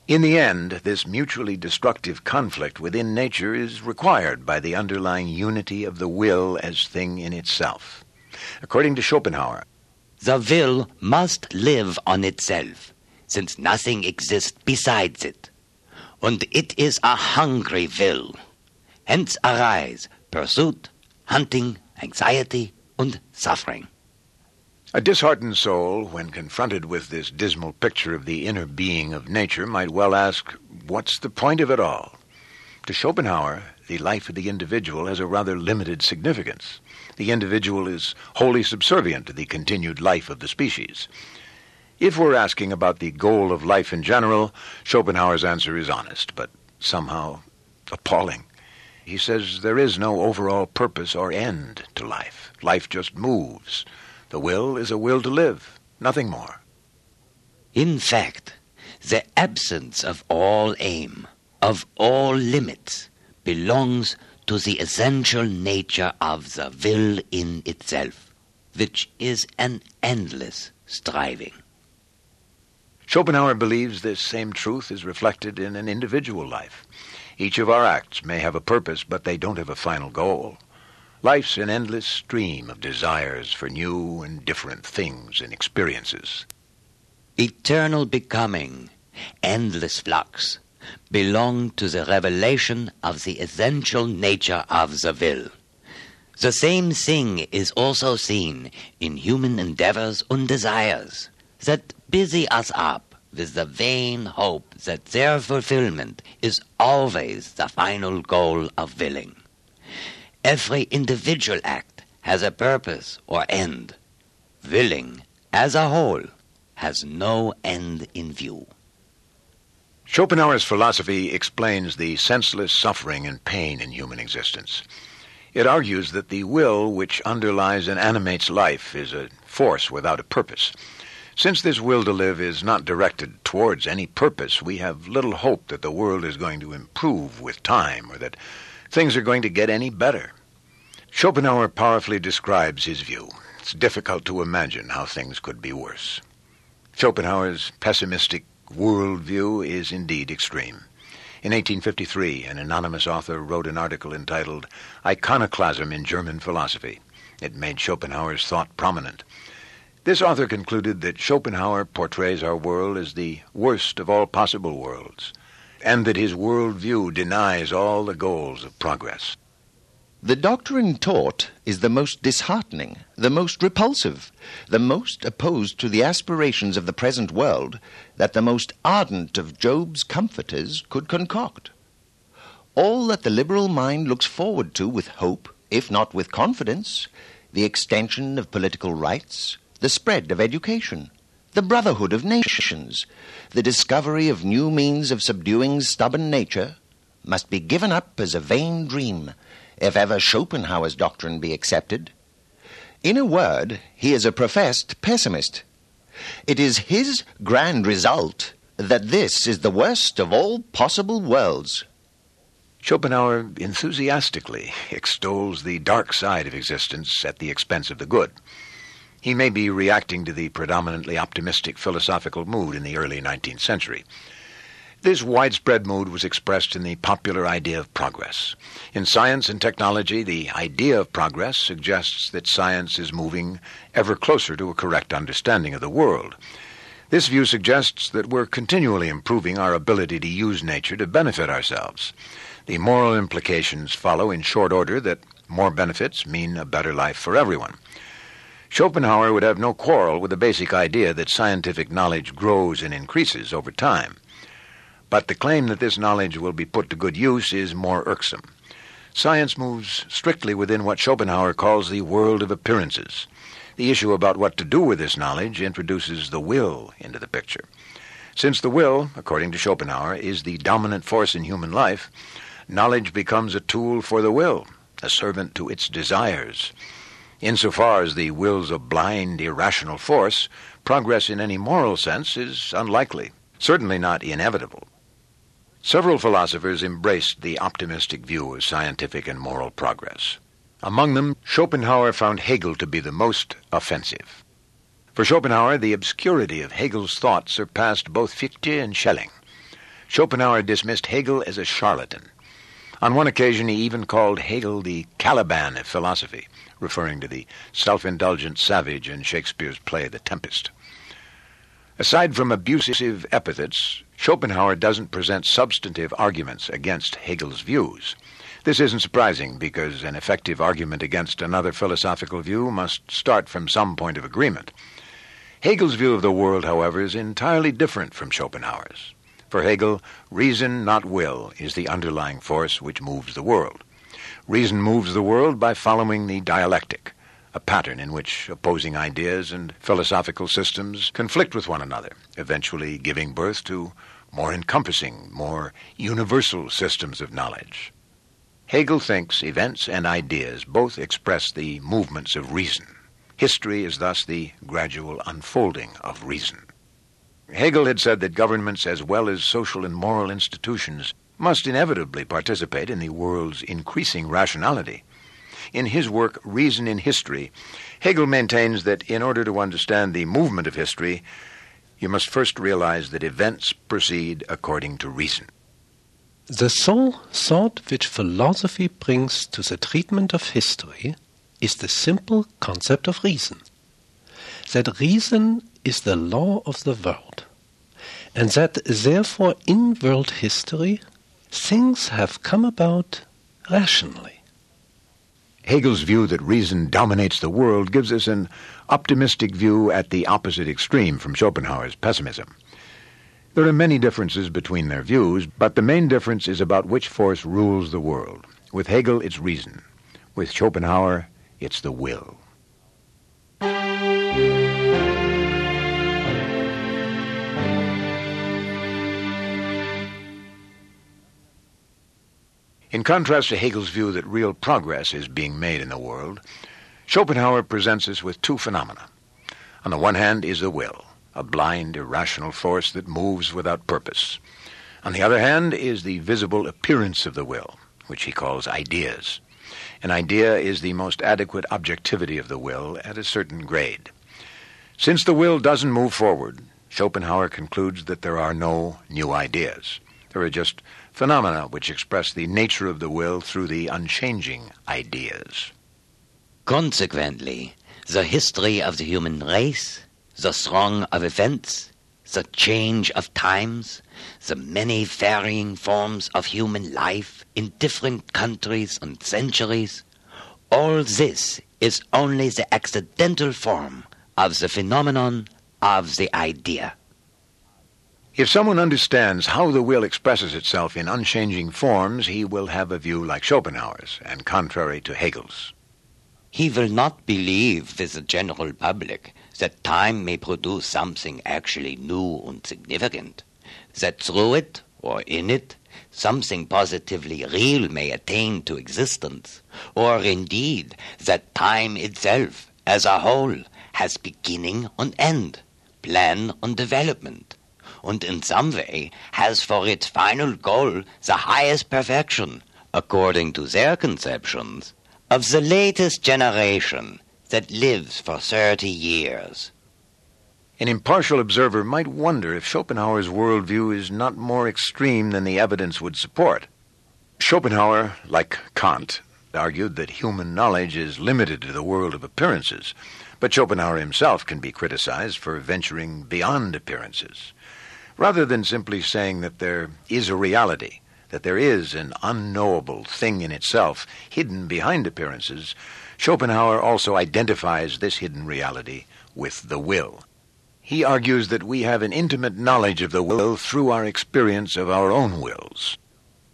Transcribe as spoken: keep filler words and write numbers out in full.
In the end, this mutually destructive conflict within nature is required by the underlying unity of the will as thing in itself. According to Schopenhauer, the will must live on itself, since nothing exists besides it. And it is a hungry will. Hence arise pursuit, hunting, anxiety, and suffering. A disheartened soul, when confronted with this dismal picture of the inner being of nature, might well ask, what's the point of it all? To Schopenhauer, the life of the individual has a rather limited significance. The individual is wholly subservient to the continued life of the species. If we're asking about the goal of life in general, Schopenhauer's answer is honest, but somehow appalling. He says there is no overall purpose or end to life. Life just moves. The will is a will to live, nothing more. In fact, the absence of all aim, of all limits, belongs to the essential nature of the will in itself, which is an endless striving. Schopenhauer believes this same truth is reflected in an individual life. Each of our acts may have a purpose, but they don't have a final goal. Life's an endless stream of desires for new and different things and experiences. Eternal becoming, endless flux, belong to the revelation of the essential nature of the will. The same thing is also seen in human endeavors and desires that busy us up with the vain hope that their fulfillment is always the final goal of willing. Every individual act has a purpose or end. Willing, as a whole, has no end in view. Schopenhauer's philosophy explains the senseless suffering and pain in human existence. It argues that the will which underlies and animates life is a force without a purpose. Since this will to live is not directed towards any purpose, we have little hope that the world is going to improve with time or that things are going to get any better. Schopenhauer powerfully describes his view. It's difficult to imagine how things could be worse. Schopenhauer's pessimistic worldview is indeed extreme. In eighteen fifty-three, an anonymous author wrote an article entitled Iconoclasm in German Philosophy. It made Schopenhauer's thought prominent. This author concluded that Schopenhauer portrays our world as the worst of all possible worlds, and that his worldview denies all the goals of progress. The doctrine taught is the most disheartening, the most repulsive, the most opposed to the aspirations of the present world that the most ardent of Job's comforters could concoct. All that the liberal mind looks forward to with hope, if not with confidence, the extension of political rights, the spread of education, the brotherhood of nations, the discovery of new means of subduing stubborn nature, must be given up as a vain dream, if ever Schopenhauer's doctrine be accepted. In a word, he is a professed pessimist. It is his grand result that this is the worst of all possible worlds. Schopenhauer enthusiastically extols the dark side of existence at the expense of the good. He may be reacting to the predominantly optimistic philosophical mood in the early nineteenth century. This widespread mood was expressed in the popular idea of progress. In science and technology, the idea of progress suggests that science is moving ever closer to a correct understanding of the world. This view suggests that we're continually improving our ability to use nature to benefit ourselves. The moral implications follow in short order that more benefits mean a better life for everyone. Schopenhauer would have no quarrel with the basic idea that scientific knowledge grows and increases over time. But the claim that this knowledge will be put to good use is more irksome. Science moves strictly within what Schopenhauer calls the world of appearances. The issue about what to do with this knowledge introduces the will into the picture. Since the will, according to Schopenhauer, is the dominant force in human life, knowledge becomes a tool for the will, a servant to its desires. Insofar as the will's a blind, irrational force, progress in any moral sense is unlikely, certainly not inevitable. Several philosophers embraced the optimistic view of scientific and moral progress. Among them, Schopenhauer found Hegel to be the most offensive. For Schopenhauer, the obscurity of Hegel's thought surpassed both Fichte and Schelling. Schopenhauer dismissed Hegel as a charlatan. On one occasion he even called Hegel the Caliban of philosophy, referring to the self-indulgent savage in Shakespeare's play The Tempest. Aside from abusive epithets, Schopenhauer doesn't present substantive arguments against Hegel's views. This isn't surprising, because an effective argument against another philosophical view must start from some point of agreement. Hegel's view of the world, however, is entirely different from Schopenhauer's. For Hegel, reason, not will, is the underlying force which moves the world. Reason moves the world by following the dialectic, a pattern in which opposing ideas and philosophical systems conflict with one another, eventually giving birth to more encompassing, more universal systems of knowledge. Hegel thinks events and ideas both express the movements of reason. History is thus the gradual unfolding of reason. Hegel had said that governments, as well as social and moral institutions, must inevitably participate in the world's increasing rationality. In his work, Reason in History, Hegel maintains that in order to understand the movement of history, you must first realize that events proceed according to reason. The sole thought which philosophy brings to the treatment of history is the simple concept of reason. That reason is the law of the world, and that therefore in world history things have come about rationally. Hegel's view that reason dominates the world gives us an optimistic view at the opposite extreme from Schopenhauer's pessimism. There are many differences between their views, but the main difference is about which force rules the world. With Hegel, it's reason. With Schopenhauer, it's the will. In contrast to Hegel's view that real progress is being made in the world, Schopenhauer presents us with two phenomena. On the one hand is the will, a blind, irrational force that moves without purpose. On the other hand is the visible appearance of the will, which he calls ideas. An idea is the most adequate objectivity of the will at a certain grade. Since the will doesn't move forward, Schopenhauer concludes that there are no new ideas. There are just phenomena which express the nature of the will through the unchanging ideas. Consequently, the history of the human race, the throng of events, the change of times, the many varying forms of human life in different countries and centuries, all this is only the accidental form of the phenomenon of the idea. If someone understands how the will expresses itself in unchanging forms, he will have a view like Schopenhauer's and contrary to Hegel's. He will not believe with the general public that time may produce something actually new and significant, that through it, or in it, something positively real may attain to existence, or indeed that time itself, as a whole, has beginning and end, plan and development, and in some way has for its final goal the highest perfection, according to their conceptions, of the latest generation that lives for thirty years. An impartial observer might wonder if Schopenhauer's worldview is not more extreme than the evidence would support. Schopenhauer, like Kant, argued that human knowledge is limited to the world of appearances, but Schopenhauer himself can be criticized for venturing beyond appearances. Rather than simply saying that there is a reality, that there is an unknowable thing in itself hidden behind appearances, Schopenhauer also identifies this hidden reality with the will. He argues that we have an intimate knowledge of the will through our experience of our own wills.